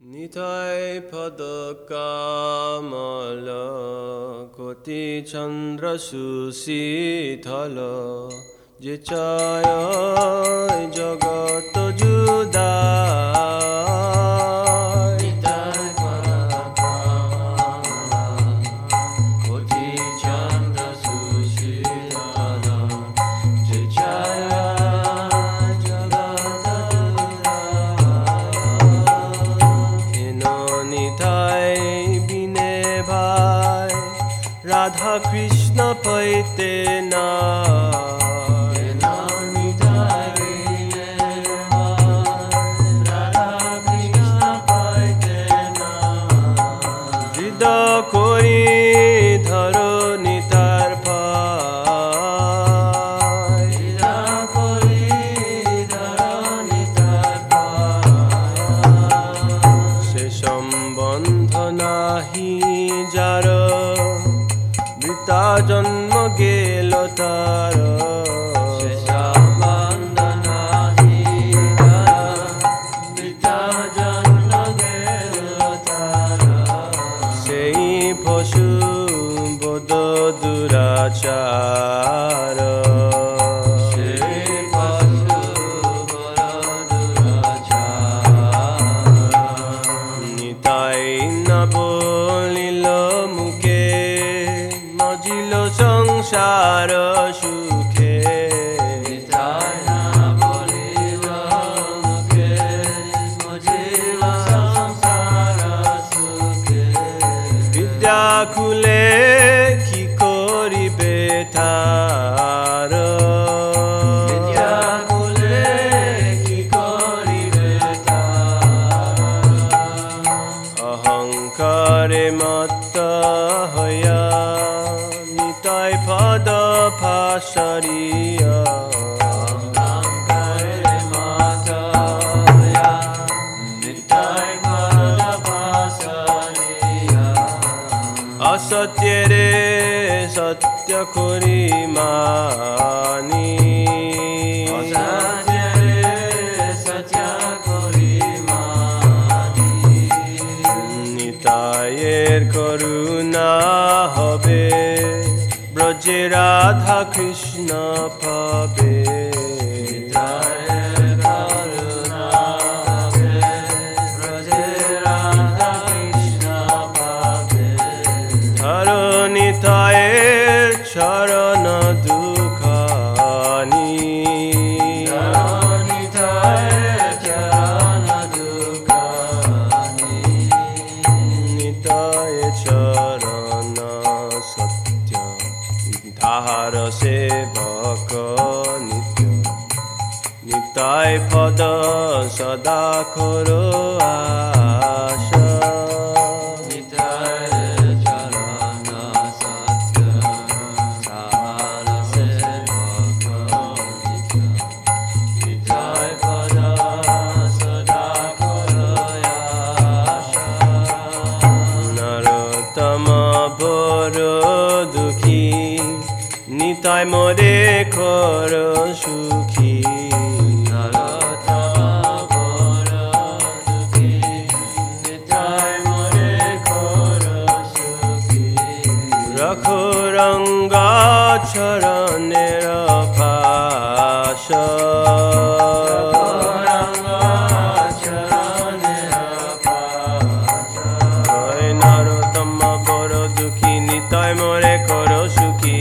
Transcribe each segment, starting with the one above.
নিতাই পদ কামল কোটি চন্দ্র সুশীতল যে চায় জগত জুদাই নিতাই পদ কামল কোটি চন্দ্র সুশীতল যে চায় রাধা কৃষ্ণ পাইতে না হৃদয় করি ধরো নিতার পায় সে সম্বন্ধ নাহি যার জন্ম গেল তার সেই পশু বোধ দুরাচার নিতাই না বলিল মুখে মজিল সংসার সুখে নিতাই না বলিল মুখে মজিল সংসার সুখে বিদ্যা খুলে কি করিবে তার বিদ্যা খুলে কি করিবে তার অহংকারে মত্ত হইয়া নিতাই পদ ফাঁসরিয়া অসত্যরে সত্য করি মানি নিতাইয়ের করুণা হবে ব্রজে রাধা কৃষ্ণ পাবে ধরো নিতাইয়ের চরণ দুখানি নিতাই চরণ সত্য তাহার সেবক নিত্য নিতাই পদ সদা করো আশা নিতাই মোরে কর সুখী রাখো রঙ্গা চরণের পাশ নরোত্তম বড় দুঃখী নিতাই মোরে কর সুখী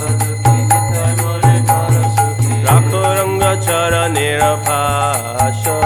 রাখো রঙ্গ চরণের ভাষ